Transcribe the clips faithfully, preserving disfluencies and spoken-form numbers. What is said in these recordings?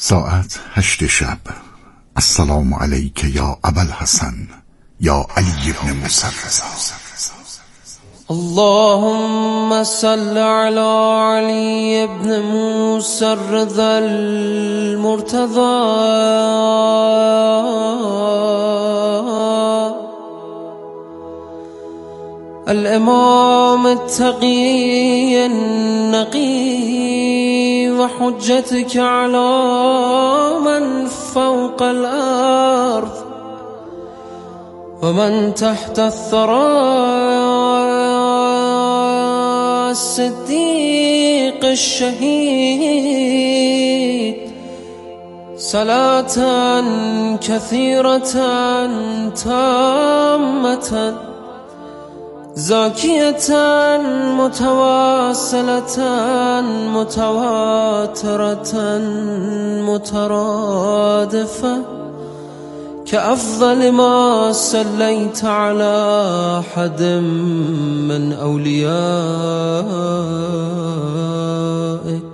ساعت هشت شب. السلام علیک یا ابوالحسن یا علی بن موسی الرضا. اللهم صل على علي بن موسى الرضا المرتضى الإمام التقي النقي وحجتك على من فوق الأرض ومن تحت الثرى الصديق الشهيد صلاة كثيرة تامة زاكية متواصلة متواترة مترادفة كأفضل ما صليت على أحد من أوليائك.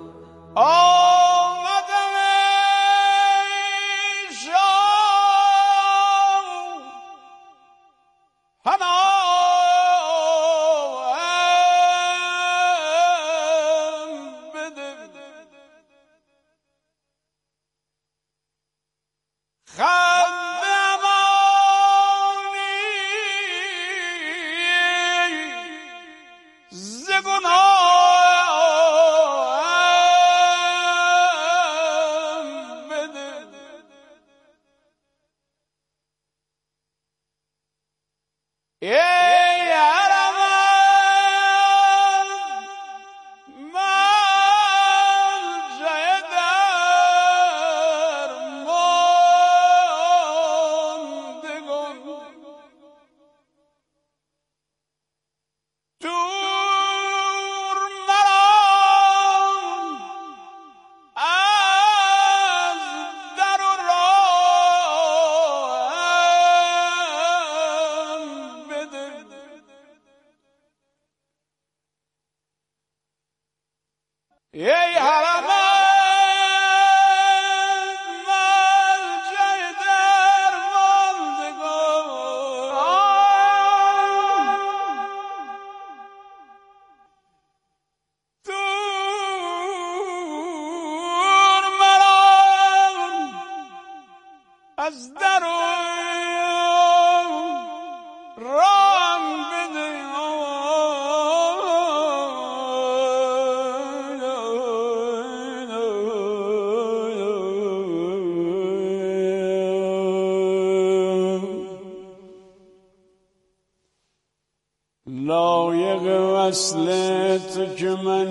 لایق وصل تو که من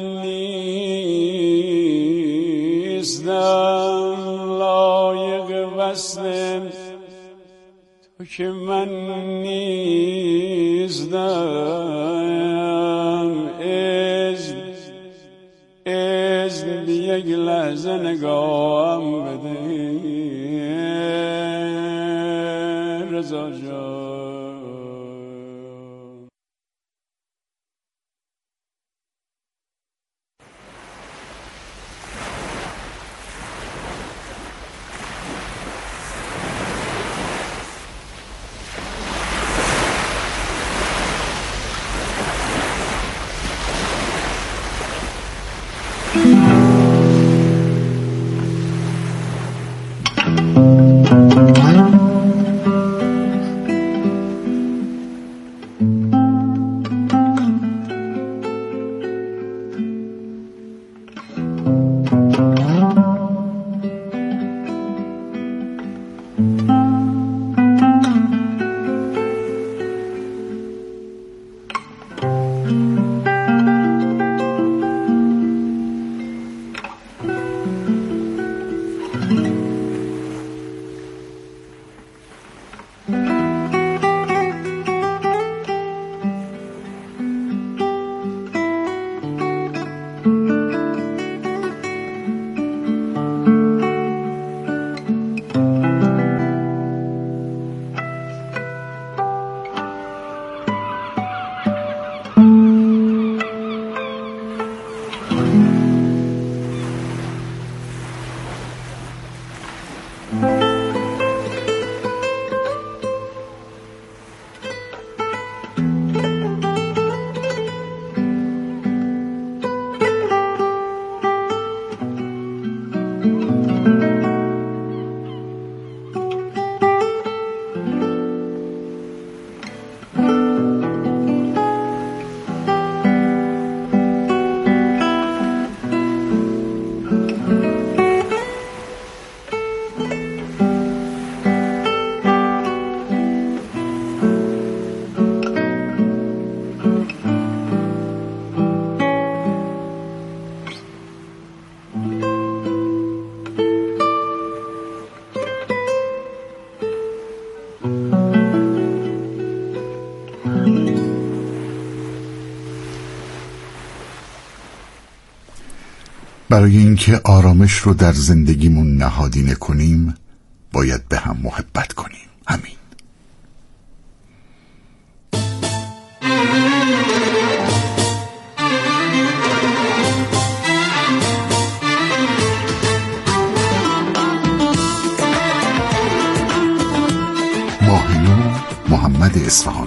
نیستم، لایق وصل تو که من نیستم. اذن اذن بی یک لحظه نگاهم بده رضا جان. برای اینکه آرامش رو در زندگیمون نهادینه کنیم باید به هم محبت کنیم. همین. ماه نو، محمد اصفهانی.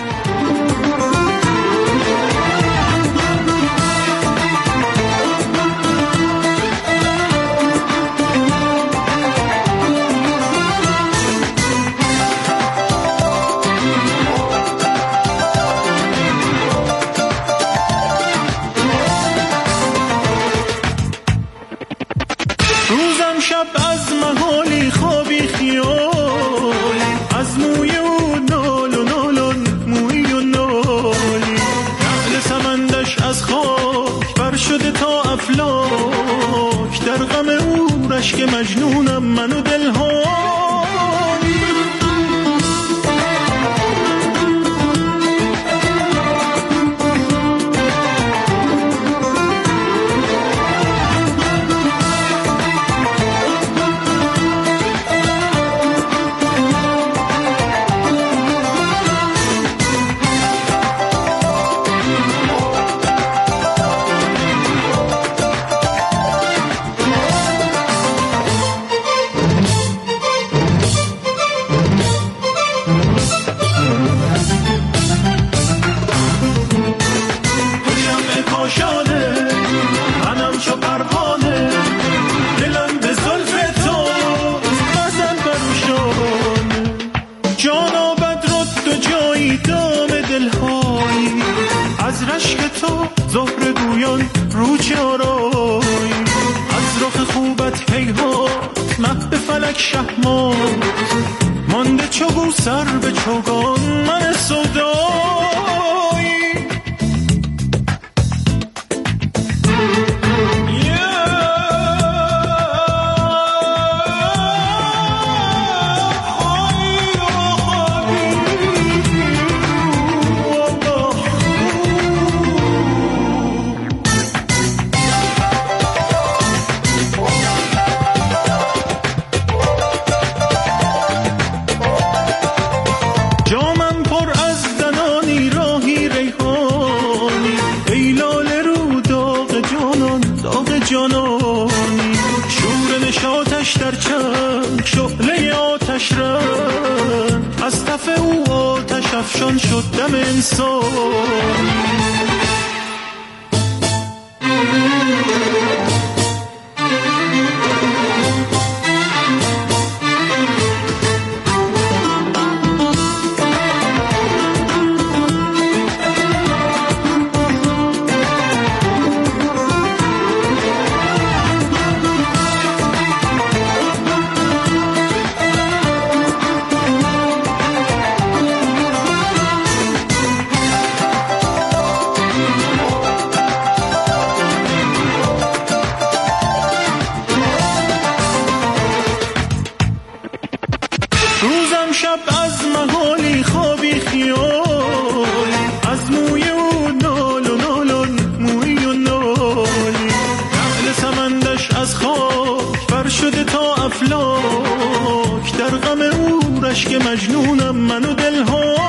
روزم شب از محالی خوابی خیال، از موی و نال و نالان موی و نالی، نقل سمندش از خاک بر شده تا افلاک، در غم او رشک مجنونم من و دلهایی. منم چو پروانه، دلم به زلف تو غزل بروشانه، جانا بدرد و جایی دام دلهایی، از رشک تو زهر گویان رو چارایی، از رخ خوبت هیهات مه به فلک شهمات، مانده چو گو سر به چوگان من سودایی. جامم پر از زنانی راهی ریحانی، ای لاله رو داغ جانان داغ جانانی، شور نشاطش در چنگ شعله آتش رنگ، از تف او آتش افشان شد دم انسانی. روزم شب از محالی خوابی خیال، از موی و نال و نالان موی و نالی، نقل سمندش از خاک بر شده تا افلاک، در غم او رشک مجنونم من و دلهایی.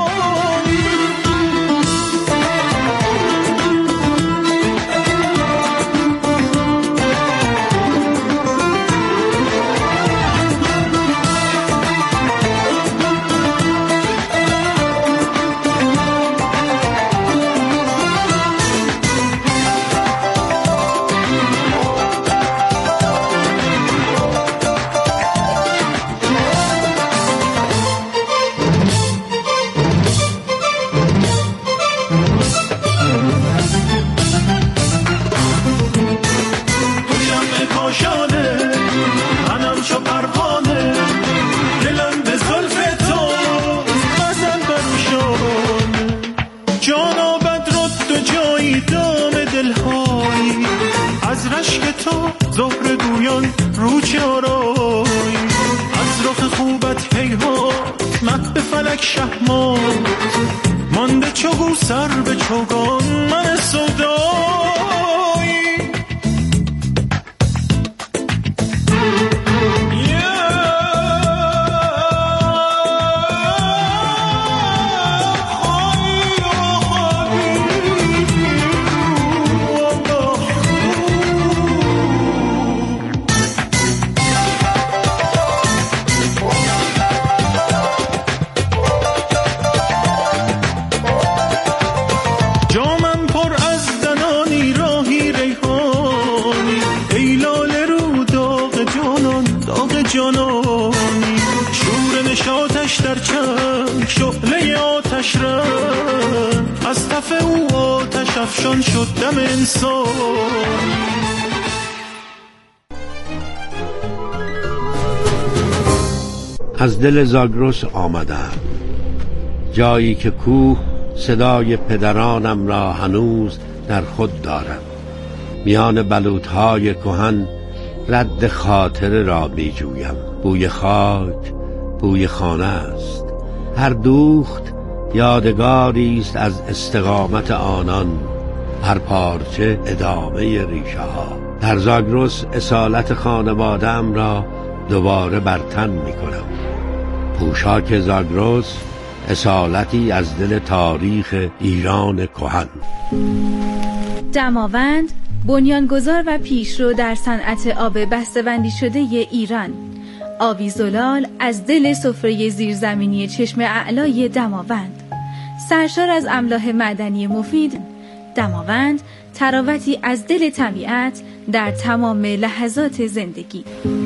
منم چو پروانه، دلم به زلف تو غزل بروشانه، جانا بدرد و جایی دام دلهایی، از رشک تو زهر گویان رو چارایی، از رخ خوبت هیهات مه به فلک شهمات، مانده چو گو سر به چوگان من سودایی. نشاتش در چند شعله آتش رفت، از تف او آتش افشان شد دم انسان. از دل زاگرس آمدم، جایی که کوه صدای پدرانم را هنوز در خود دارم. میان بلوطهای کهن رد خاطره را می جویم. بوی خاک بوی خانه است، هر دوخت یادگاری است از استقامت آنان، هر پارچه ادامه ریشه ها. در زاگرس اصالت خانواده‌ام را دوباره بر تن می کنم. پوشاک زاگرس اصالتی از دل تاریخ ایران کهن. دماوند بنیانگذار و پیشرو در صنعت آب بسته‌بندی شده ایران. آبی زلال از دل سفره زیرزمینی چشم اعلای دماوند، سرشار از املاح معدنی مفید. دماوند تراوتی از دل طبیعت در تمام لحظات زندگی.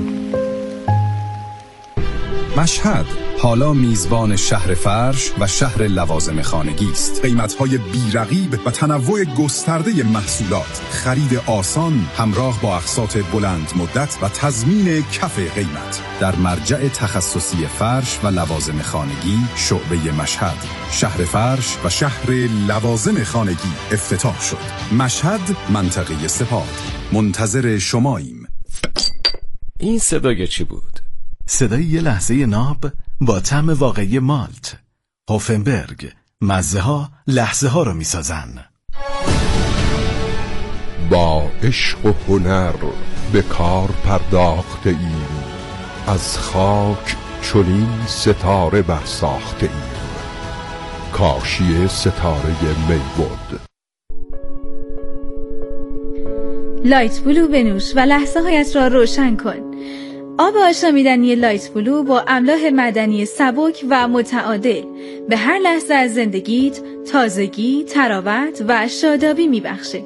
مشهد حالا میزبان شهر فرش و شهر لوازم خانگی است. قیمت‌های بی‌رقیب و تنوع گسترده محصولات، خرید آسان همراه با اقساط بلند مدت و تضمین کف قیمت در مرجع تخصصی فرش و لوازم خانگی شعبه مشهد. شهر فرش و شهر لوازم خانگی افتتاح شد. مشهد، منطقه سپاه. منتظر شماییم. این صدای چی بود؟ صدای یه لحظه ناب با طعم واقعی مالت. هوفنبرگ، مزه ها لحظه ها رو میسازن. با عشق و هنر به کار پرداخته ایم، از خاک چنین ستاره برساخته ایم. کاشی ستاره میبود. لایت بلو بنوش و لحظه هایت را روشن کن. آب آشامیدنی لایت بلو با املاح معدنی سبک و متعادل به هر لحظه از زندگیت تازگی، تراوت و شادابی میبخشه.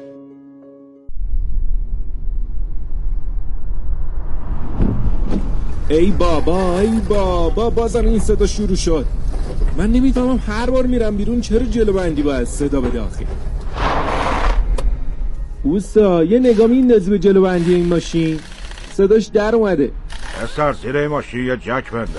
ای بابا ای بابا بازم این صدا شروع شد. من نمیفهمم هر بار میرم بیرون چرا جلو بندی باید صدا بده آخه. اوستا یه نگاه میندازی به جلو بندی این ماشین، صداش در اومده. اصلا زیر این ماشین یه جک بنداز.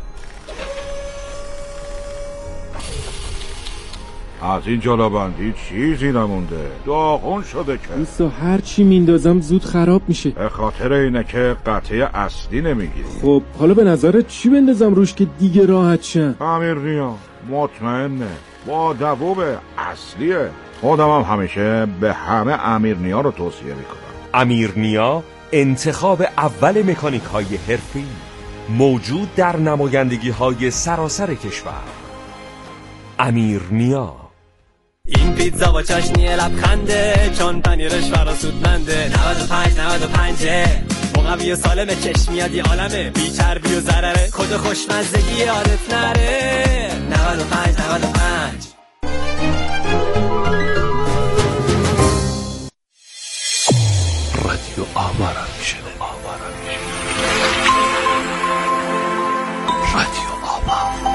از این جلو بندی چیزی نمونده، داغون شده که. اوستا هر چی میندازم زود خراب میشه. به خاطر اینه که قطعه اصلی نمیگیری. خب حالا به نظرت چی بندازم روش که دیگه راحت شن؟ امیرنیا مطمئنه، با دووب اصلیه. خودم هم همیشه به همه امیرنیا رو توصیه میکنم. امیرنیا انتخاب اول مکانیک های حرفی موجود در نمایندگی های سراسر کشور. امیرنیا. این پیتزا با چاشنی لبخنده، چون پنیرش فراسودمنده. نود و پنج نود و پنج مقوی و سالمه، چشمیادی عالمه، بی چربی و ضرره، کد خوشمزگی یادت نره. نود و پنج نود و پنج. رادیو آوارا میشه. آوارا میشه. رادیو آوا.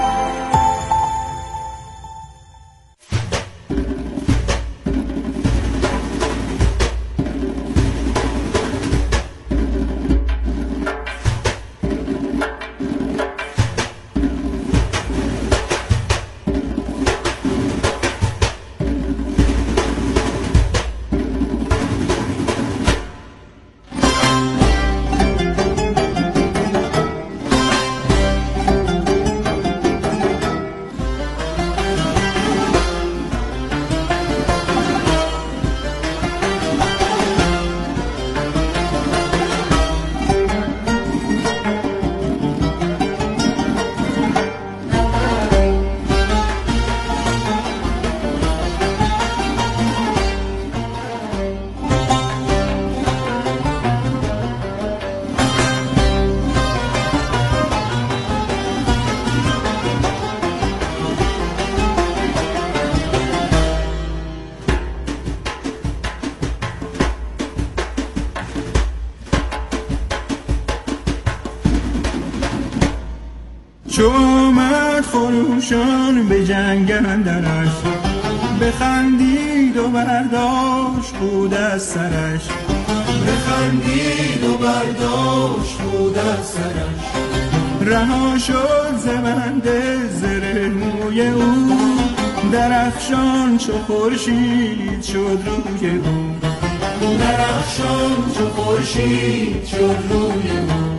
چو آمد خروشان به جنگ اندرش، بخندید و برداشت بود از سرش، بخندید و برداشت بود از سرش. رها شد ز بند زره موی او، درخشان چو خورشید شد روی او، درخشان چو خورشید شد روی او.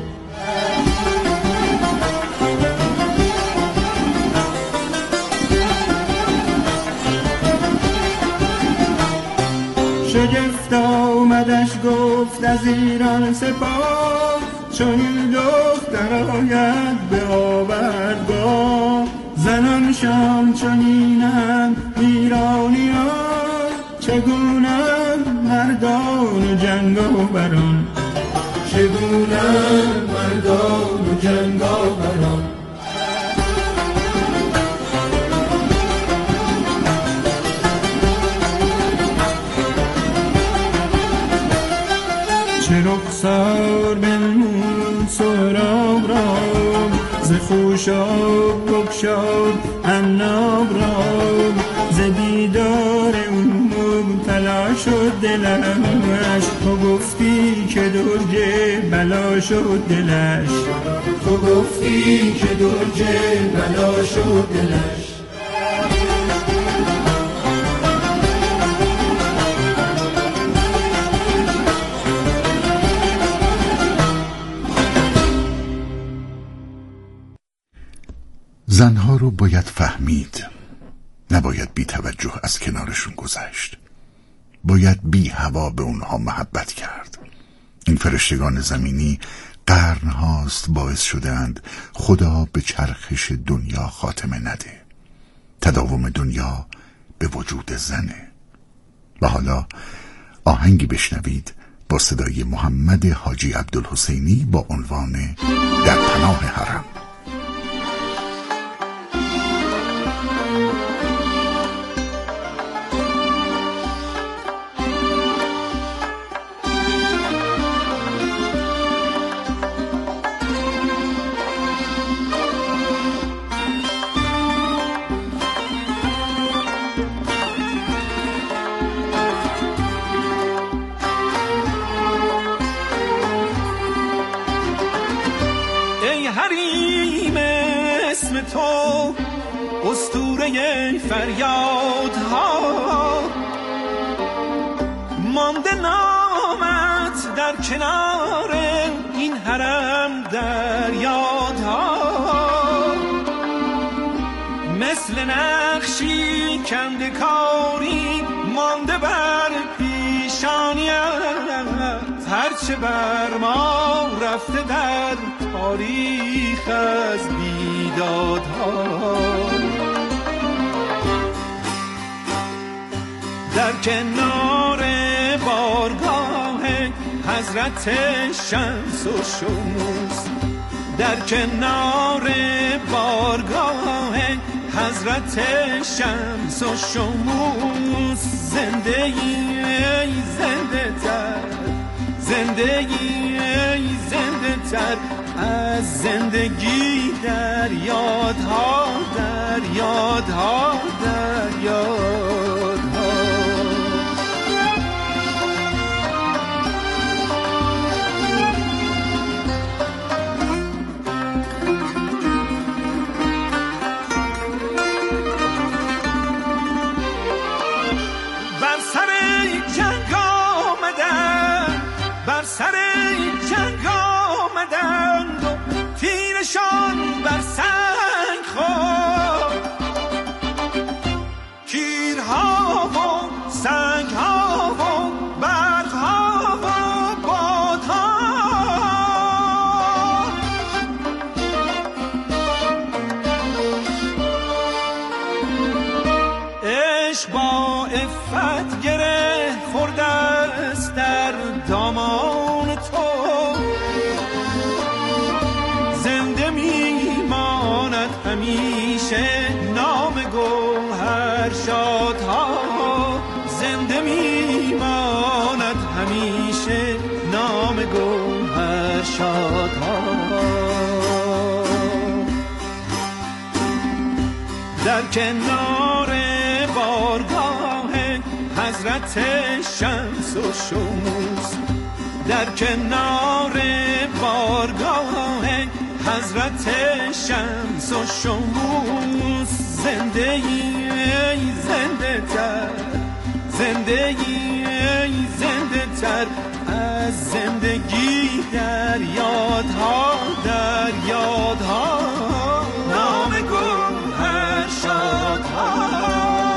شگفت آمدش گفت از ایران سپاه، چون این دختر آید به آوردگاه. زنانشان چنینند ایرانیان، چگونند مردان و جنگاوران، چگونند مردان و جنگاوران. چه رخسار بنمود سهراب را، ز خوشاب بگشاد عناب را. ز دیدار اون مبتلا شد دلش، تو گفتی که درج بلا شد دلش، تو گفتی که درج بلا شد دلش. زنها رو باید فهمید، نباید بی توجه از کنارشون گذشت. باید بی هوا به اونها محبت کرد. این فرشتگان زمینی قرن هاست باعث شدند خدا به چرخش دنیا خاتمه نده. تداوم دنیا به وجود زنه. و حالا آهنگی بشنوید با صدای محمد حاجی عبدالحسینی با عنوان در پناه حرم. تو اسطوره فریادها، مانده نامت در کنار این حرم در یادها. مثل نقشی کنده کاری مانده بر پیشانیت، هرچه بر ما رفته در تاریخ از بیدادها. در کنار بارگاه حضرت شمس و شموس، در کنار بارگاه حضرت شمس و شموس، زندگی زنده تر، زندگی زنده تر از زندگی در یادها، در یادها، در یادها. بر سر جنگ آمدن، بر سر جنگ آمدن و تیرشان بر سنگ خورد. تیرها و سنگها و برقها و بادها، عشق با عفت گره خورده است در دامان تو. زنده میماند همیشه نام گوهر شادها، زنده میماند همیشه نام گوهر شادها. کنار بارگاه حضرت شمس و شموس، در کنار بارگاه حضرت شمس و شموس، زندگی زنده تر، زندگی زنده تر از زندگی در یادها، در یادها نام گوهر شادها.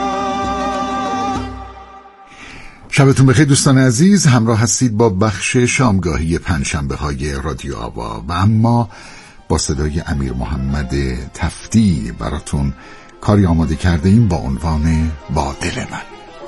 شبتون بخیر دوستان عزیز، همراه هستید با بخش شامگاهی پنجشنبه های رادیو آوا و اما با صدای امیر محمد تفتی براتون کاری آماده کرده ایم با عنوان با دل من.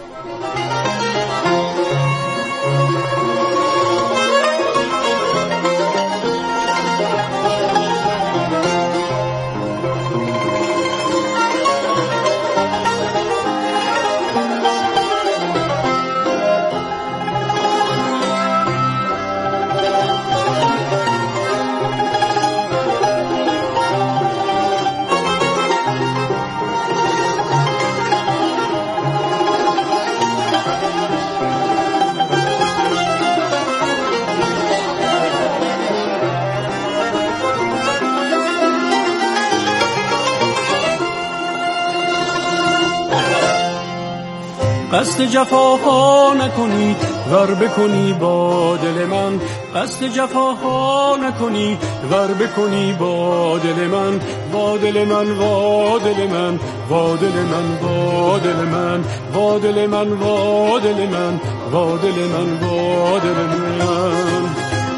قصد جفاها نکنی ور بکنی با دل من، قصد جفاها نکنی ور بکنی با دل من، با دل من با دل من با دل من با دل من با دل من با دل من با دل من با دل من.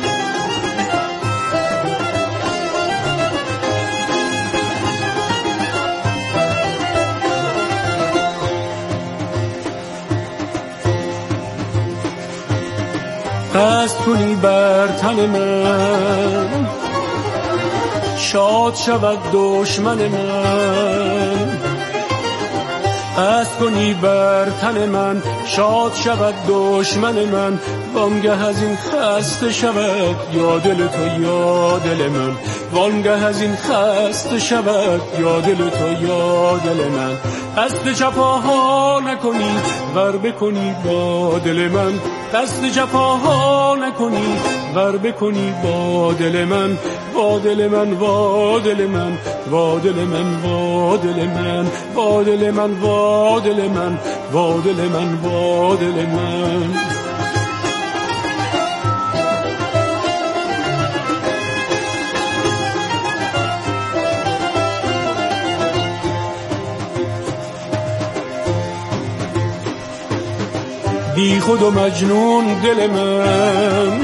قصد کنی بر تن من شاد شود دشمن من، قصد کنی بر تن من شاد شود دشمن من، وانگه از این خسته شود یا دل تو یا دل من، وانگه از این خسته شود یا دل تو یا دل من. قصد جفاها نکنی ور بکنی با دل من، قصد جفاها نکنی ور بکنی با دل من، با دل من با دل من با دل من با دل من با دل من با دل من با دل من با دل من. بی خود و مجنون دل من،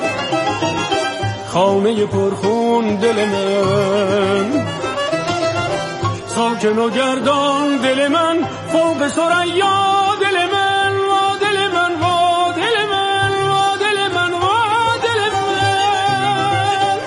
خانه پرخون دل من، ساکن و گردان دل من، فوق ثریا دل من، وا دل من وا دل من وا دل من وا دل من.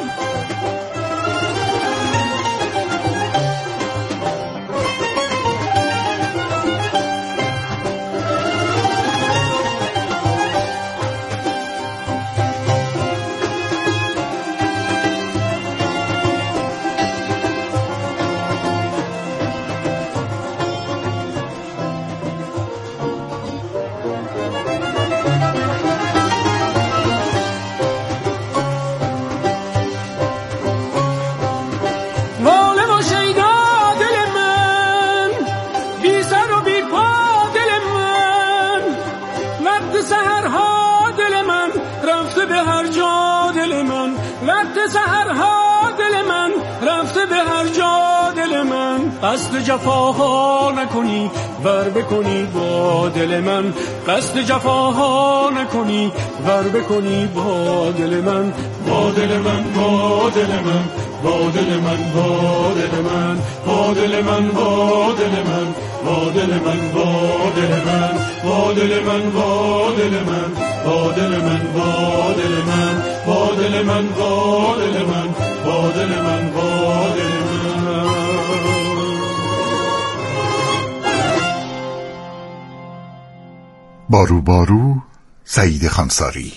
قصد جفاها نکنی ور بکنی با دل من، قصد جفاها نکنی ور بکنی با دل من، با دل من با دل من با دل من با دل من با دل من با دل من با دل من با دل من با دل من با دل من با دل من با دل من با دل من با دل من با دل من با دل من. بارو بارو سعید خانساری.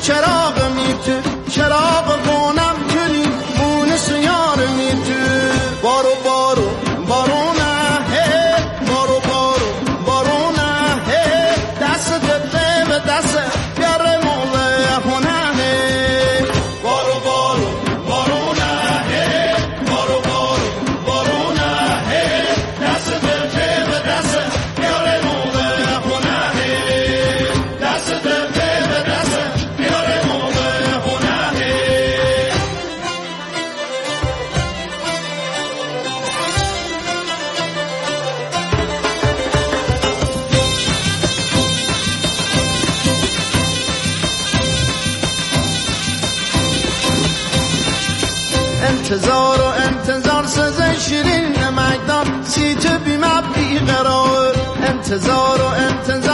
چراغ میتو چراغ بونم کنی بون سیار میتو بارو بارو بارونه هی بارو بارو بارونه هی دست دبه به دست بیاره موله هونه هی بارو بارو بارونه هی بارو بارو بارونه هی دست دبه به دست بیاره موله هونه هی دست دبه به دست بیاره موله هونه هی انتظار و انتظار سزه شیرین نمکدار سی تو بیمه بیقرار انتظار و انتظار